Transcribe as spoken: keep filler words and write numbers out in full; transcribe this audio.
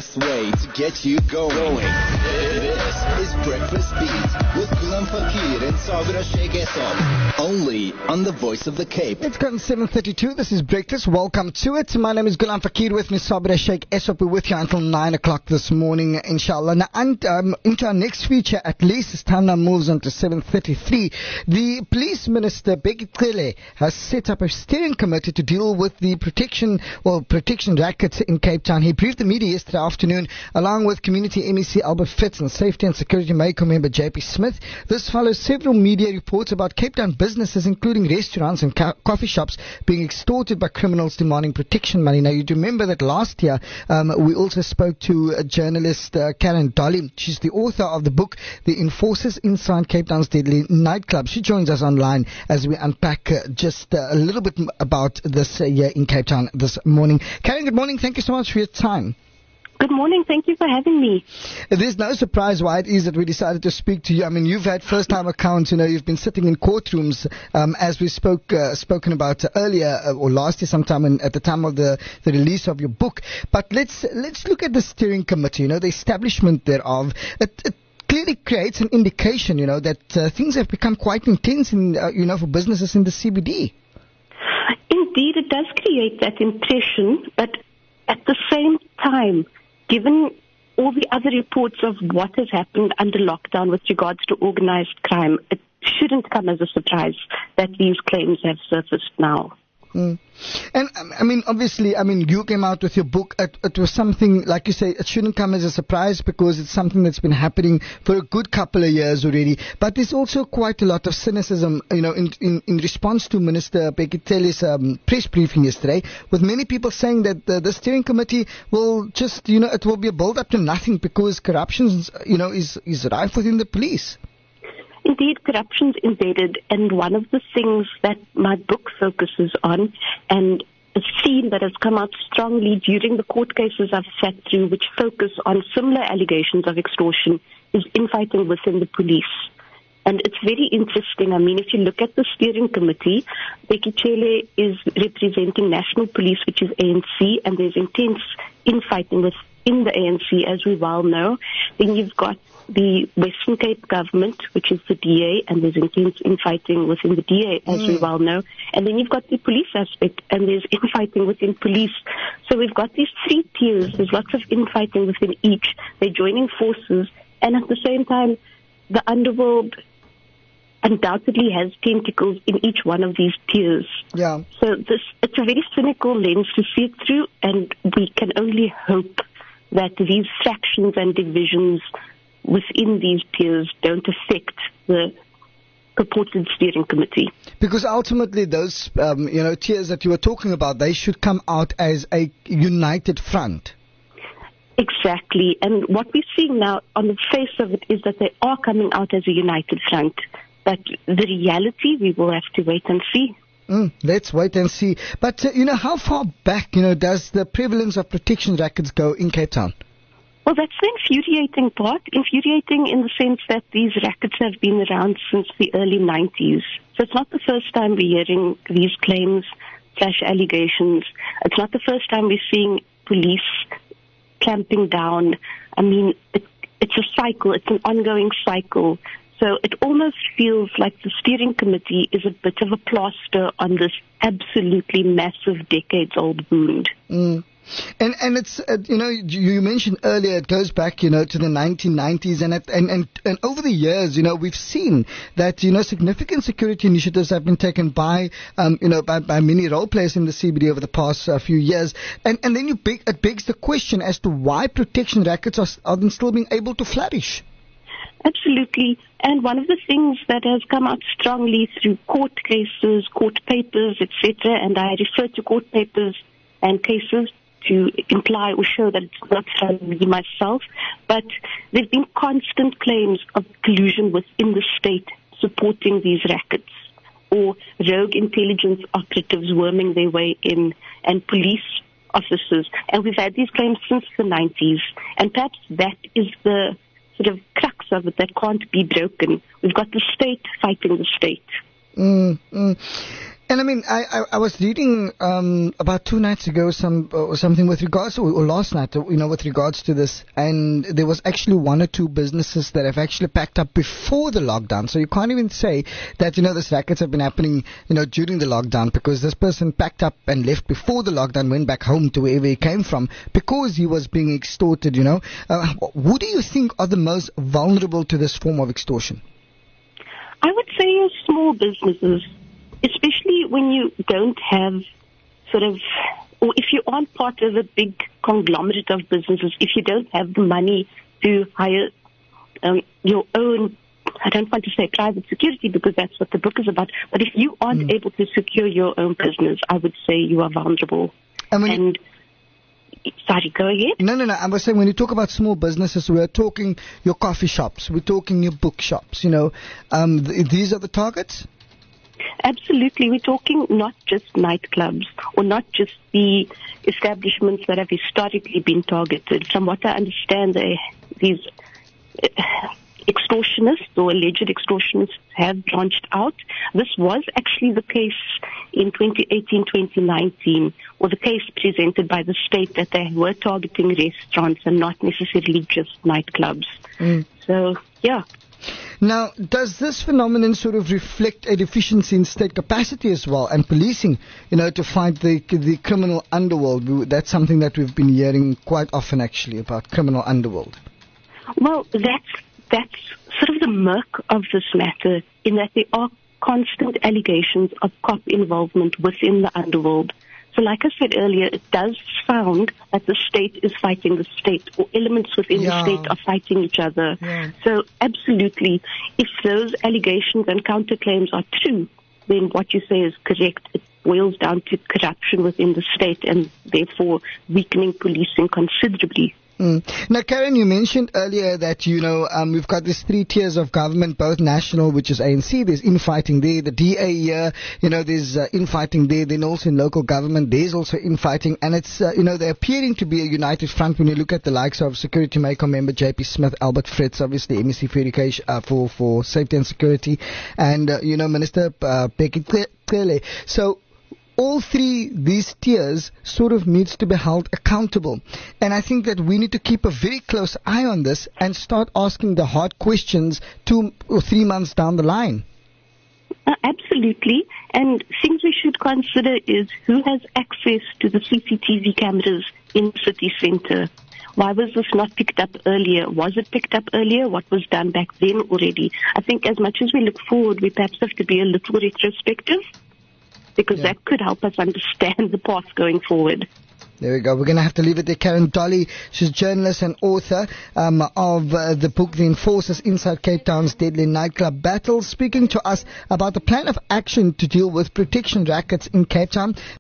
best way to get you going. This is Breakfast Beat with Gulam Fakir and Sabira Sheikh Esop. Only on the Voice of the Cape. It's gone seven thirty-two. This is Breakfast. Welcome to it. My name is Gulam Fakir with Miss Sabira Sheikh Esop. We're with you until nine o'clock this morning, inshallah. Now, and, um, into our next feature, at least as time now moves on to seven thirty-three, the Police Minister, Bheki Cele, has set up a steering committee to deal with the protection, well, protection rackets in Cape Town. He briefed the media yesterday afternoon, along with Community M E C Albert Fitz and Safety and Security Maker member J P Smith. This follows several media reports about Cape Town businesses, including restaurants and ca- coffee shops, being extorted by criminals demanding protection money. Now, you do remember that last year um, we also spoke to a journalist, uh, Karen Dolly. She's the author of the book, The Enforcers Inside Cape Town's Deadly Nightclub. She joins us online as we unpack uh, just uh, a little bit m- about this uh, year in Cape Town this morning. Karen, good morning. Thank you so much for your time. Good morning. Thank you for having me. There's no surprise why it is that we decided to speak to you. I mean, you've had first-time accounts. You know, you've been sitting in courtrooms, um, as we spoke uh, spoken about earlier uh, or last year sometime in, at the time of the, the release of your book. But let's let's look at the steering committee. You know, the establishment thereof. It, it clearly creates an indication, you know, that uh, things have become quite intense, in uh, you know, for businesses in the C B D. Indeed, it does create that impression, but at the same time, given all the other reports of what has happened under lockdown with regards to organized crime, it shouldn't come as a surprise that these claims have surfaced now. Mm. And I mean, obviously, I mean, you came out with your book. It, it was something, like you say, it shouldn't come as a surprise because it's something that's been happening for a good couple of years already. But there's also quite a lot of cynicism, you know, in in, in response to Minister Bheki Cele's um, press briefing yesterday, with many people saying that the, the steering committee will just, you know, it will be a build up to nothing because corruption, you know, is is rife within the police. Indeed, corruption's embedded, and one of the things that my book focuses on, and a theme that has come out strongly during the court cases I've sat through, which focus on similar allegations of extortion, is infighting within the police. And it's very interesting. I mean, if you look at the steering committee, Bheki Cele is representing National Police, which is A N C, and there's intense infighting within the A N C, as we well know. Then you've got the Western Cape government, which is the D A, and there's intense infighting within the D A, as mm. we well know. And then you've got the police aspect, and there's infighting within police. So we've got these three tiers. There's lots of infighting within each. They're joining forces, and at the same time, the underworld undoubtedly has tentacles in each one of these tiers. Yeah. So this, it's a very cynical lens to see it through, and we can only hope that these fractions and divisions within these tiers don't affect the purported steering committee. Because ultimately those, um, you know, tiers that you were talking about, they should come out as a united front. Exactly. And what we're seeing now on the face of it is that they are coming out as a united front. But the reality, we will have to wait and see. Mm, let's wait and see. But, uh, you know, how far back, you know, does the prevalence of protection rackets go in Cape Town? Well, that's the infuriating part. Infuriating in the sense that these rackets have been around since the early nineties. So it's not the first time we're hearing these claims slash allegations. It's not the first time we're seeing police clamping down. I mean, it, it's a cycle. It's an ongoing cycle. So it almost feels like the steering committee is a bit of a plaster on this absolutely massive decades-old wound. Mm. And and it's uh, you know you mentioned earlier it goes back you know to the nineteen nineties and, at, and and and over the years you know we've seen that you know significant security initiatives have been taken by um you know by, by many role players in the C B D over the past uh, few years, and and then you beg, it begs the question as to why protection rackets are, are then still being able to flourish. Absolutely. And one of the things that has come out strongly through court cases, court papers, et cetera, and I refer to court papers and cases to imply or show that it's not from me myself, but there have been constant claims of collusion within the state supporting these rackets, or rogue intelligence operatives worming their way in, and police officers. And we've had these claims since the nineties, and perhaps that is the sort of crux of it that can't be broken. We've got the state fighting the state. Mm, mm. And I mean, I, I, I was reading um, about two nights ago some uh, something with regards to, or last night, you know, with regards to this, and there was actually one or two businesses that have actually packed up before the lockdown. So you can't even say that, you know, this rackets have been happening, you know, during the lockdown, because this person packed up and left before the lockdown, went back home to wherever he came from because he was being extorted, you know. Uh, who do you think are the most vulnerable to this form of extortion? I would say small businesses, especially when you don't have sort of, or if you aren't part of a big conglomerate of businesses, if you don't have the money to hire um, your own, I don't want to say private security because that's what the book is about, but if you aren't mm. able to secure your own business, I would say you are vulnerable. And, when and you, sorry, go ahead. No, no, no. I was saying when you talk about small businesses, we're talking your coffee shops, we're talking your bookshops, you know. Um, th- these are the targets? Absolutely. We're talking not just nightclubs or not just the establishments that have historically been targeted. From what I understand, they, these uh, extortionists or alleged extortionists have branched out. This was actually the case in twenty eighteen twenty nineteen, or the case presented by the state that they were targeting restaurants and not necessarily just nightclubs. Mm. So, yeah. Now, does this phenomenon sort of reflect a deficiency in state capacity as well and policing, you know, to fight the the criminal underworld? That's something that we've been hearing quite often, actually, about criminal underworld. Well, that's, that's sort of the murk of this matter, in that there are constant allegations of cop involvement within the underworld. So like I said earlier, it does sound that the state is fighting the state, or elements within yeah. the state are fighting each other. Yeah. So absolutely, if those allegations and counterclaims are true, then what you say is correct. It boils down to corruption within the state and therefore weakening policing considerably. Mm. Now, Karen, you mentioned earlier that, you know, um, we've got these three tiers of government, both national, which is A N C, there's infighting there, the D A here, you know, there's uh, infighting there, then also in local government, there's also infighting, and it's, uh, you know, they're appearing to be a united front when you look at the likes of Security Maker member J P Smith, Albert Fritz, obviously M E C for education, uh, for, for safety and security, and, uh, you know, Minister uh, Becky Cele. So, all three, these tiers, sort of needs to be held accountable. And I think that we need to keep a very close eye on this and start asking the hard questions two or three months down the line. Uh, absolutely. And things we should consider is who has access to the C C T V cameras in the city centre. Why was this not picked up earlier? Was it picked up earlier? What was done back then already? I think as much as we look forward, we perhaps have to be a little retrospective, because yeah. that could help us understand the path going forward. There we go. We're going to have to leave it there. Karen Dolly, she's a journalist and author um, of uh, the book, The Enforcers Inside Cape Town's Deadly Nightclub Battle, speaking to us about the plan of action to deal with protection rackets in Cape Town.